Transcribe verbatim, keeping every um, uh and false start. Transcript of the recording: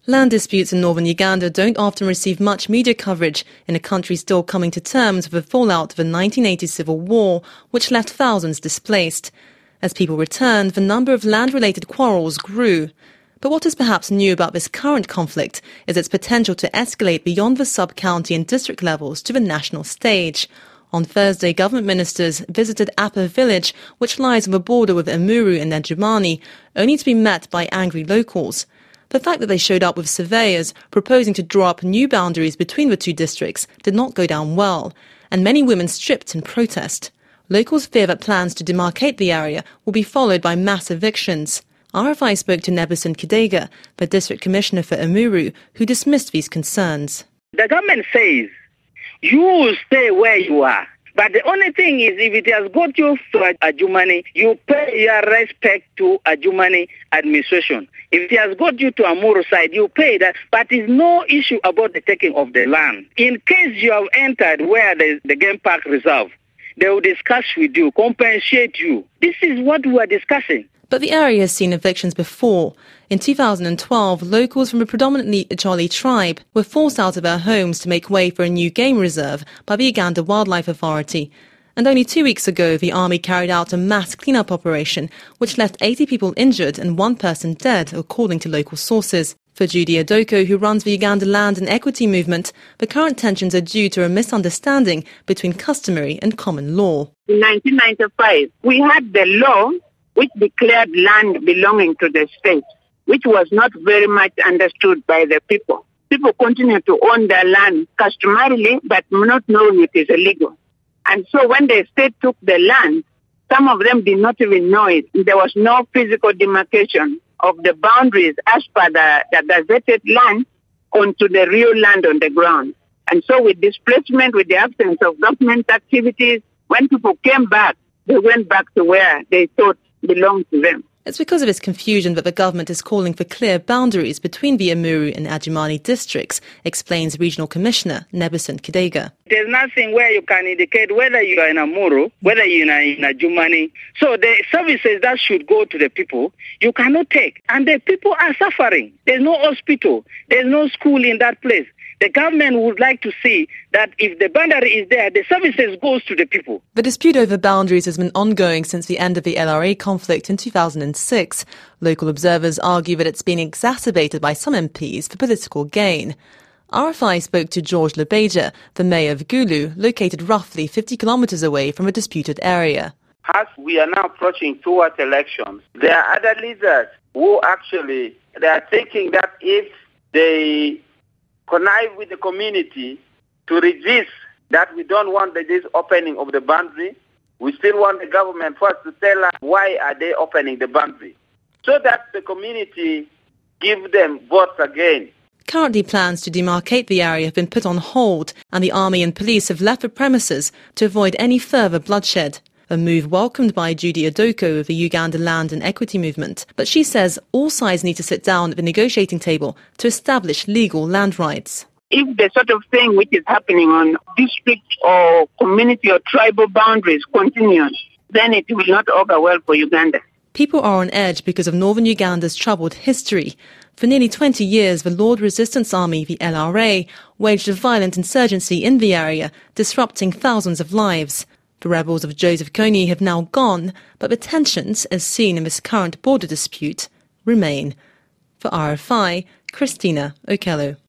Land disputes in northern Uganda don't often receive much media coverage in a country still coming to terms with the fallout of the nineteen eighty civil war, which left thousands displaced. As people returned, the number of land-related quarrels grew. But what is perhaps new about this current conflict is its potential to escalate beyond the sub-county and district levels to the national stage. On Thursday, government ministers visited Apa village, which lies on the border with Emuru and Adjumani, only to be met by angry locals. The fact that they showed up with surveyors proposing to draw up new boundaries between the two districts did not go down well, and many women stripped in protest. Locals fear that plans to demarcate the area will be followed by mass evictions. R F I spoke to Nebuson Kidega, the district commissioner for Emuru, who dismissed these concerns. The government says you will stay where you are. But the only thing is, if it has got you to Adjumani, you pay your respect to Adjumani administration. If it has got you to Amuru side, you pay that. But there's no issue about the taking of the land. In case you have entered where the, the game park reserve, they will discuss with you, compensate you. This is what we are discussing. But the area has seen evictions before. In two thousand twelve, locals from a predominantly Acholi tribe were forced out of their homes to make way for a new game reserve by the Uganda Wildlife Authority. And only two weeks ago, the army carried out a mass clean-up operation, which left eighty people injured and one person dead, according to local sources. For Judy Adoko, who runs the Uganda Land and Equity Movement, the current tensions are due to a misunderstanding between customary and common law. In nineteen ninety-five, we had the law which declared land belonging to the state, which was not very much understood by the people. People continue to own their land customarily, but not knowing it is illegal. And so when the state took the land, some of them did not even know it. There was no physical demarcation of the boundaries as per the, the gazetted land onto the real land on the ground. And so with displacement, with the absence of government activities, when people came back, they went back to where they thought belonged to them. It's because of this confusion that the government is calling for clear boundaries between the Emuru and Adjumani districts, explains Regional Commissioner Nebuson Kidega. There's nothing where you can indicate whether you are in Emuru, whether you are in Adjumani. So the services that should go to the people, you cannot take. And the people are suffering. There's no hospital. There's no school in that place. The government would like to see that if the boundary is there, the services goes to the people. The dispute over boundaries has been ongoing since the end of the L R A conflict in two thousand six. Local observers argue that it's been exacerbated by some M Ps for political gain. R F I spoke to George Lebeja, the mayor of Gulu, located roughly fifty kilometres away from a disputed area. As we are now approaching towards elections, there are other leaders who actually, they are thinking that if they connive with the community to resist that we don't want this opening of the boundary, we still want the government first to tell us why are they opening the boundary, so that the community give them votes again. Currently, plans to demarcate the area have been put on hold, and the army and police have left the premises to avoid any further bloodshed. A move welcomed by Judy Adoko of the Uganda Land and Equity Movement, but she says all sides need to sit down at the negotiating table to establish legal land rights. If the sort of thing which is happening on district or community or tribal boundaries continues, then it will not augur well for Uganda. People are on edge because of northern Uganda's troubled history. For nearly twenty years, the Lord Resistance Army, the L R A, waged a violent insurgency in the area, disrupting thousands of lives. The rebels of Joseph Kony have now gone, but the tensions, as seen in this current border dispute, remain. For R F I, Christina Okello.